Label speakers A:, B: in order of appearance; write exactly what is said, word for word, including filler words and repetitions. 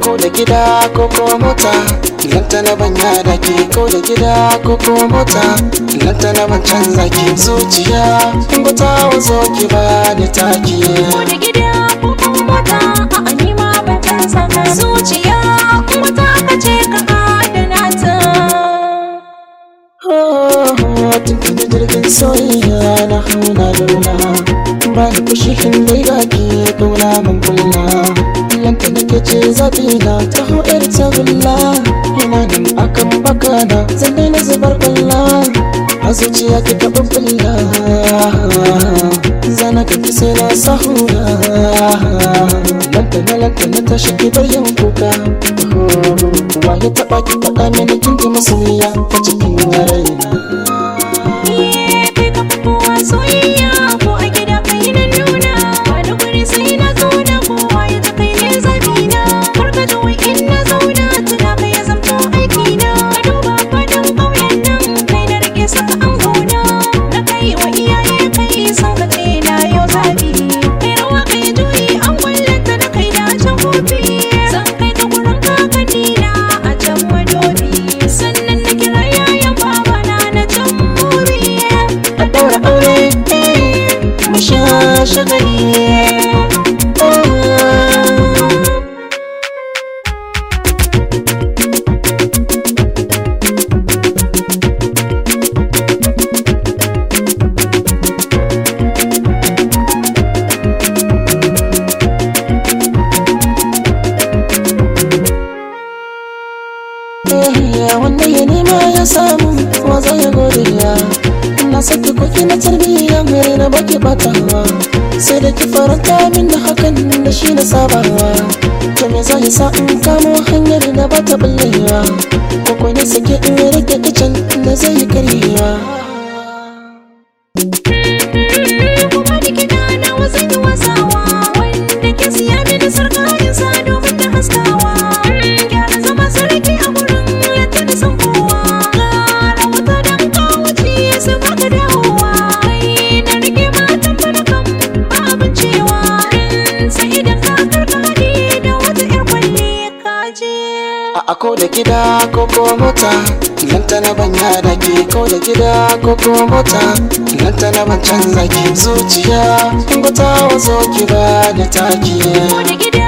A: ko da gida ko ko mota, lantana ban yada ke ko da gida ko ko mota, lantana ban canza ki zuciya in ga ta wazo ki ba ni taki.
B: Ko da gida ko ko mota, a ni ma ban canza ka zuciya kuma ta kace ka adana ta.
A: Tun da jirgin soyayya na hauna lula, ba da kushi in dai ga ki kauna mun kulla, lanta nake ce zaɓi na ta hau yar tagulla, ina nan akan bakana zan daina zubar kwalla, a zuciya ki taɓa bulla, zana ka ki sai na sahura, lantana lantana ta shi ki bar yin kuka, wa ya taɓa ki faɗa mini kin ji masoyiya ta cikin raina.
B: Soyayya ko a gida kai na nuna, wani guri sai na zauna kowa ya ta kai ne zabi na, karka ji wai in na zauna tuna kai ya zamto aiki na, ka duba fadin ƙauyen nan kai na rike saka an gona, na kai wa iyaye kai san ka ce na yau zabi, kai rawa kai juyi an kwallata na kai da can kofi, zan kai ka gurin kakanni na a can madobi, sannan na kira yayan babana na can muri, a daura aure shagali. Wanda ya nema ya samu wa zai ya godiya, na saki koki na tarbiyya mai na baki batawa, sai da ki faranta min da hakan da shi na sabawa, to me zai sa in kamo hanyar da bata bullewa, ko ne sake in rage kicin da zai karyewa. Kuma da kiɗa na wasan yi wasawa, wanda ke siya mini sarƙarin sa domin na haskawa, gyara zama sarki a gurin yadda na san kowa, ƙara wata dan kawace sai baka dawowa, kai na rike matan barakan ba abin cewa, sai idan ka karka haɗi da wata ƴar kwalle kaje. A ko da gida ko ko mota, lantana ban yada ke ko da gida ko ko mota, lantana ban canza ki zuciya in ga ta wazo ki ba da taki. Ko da gida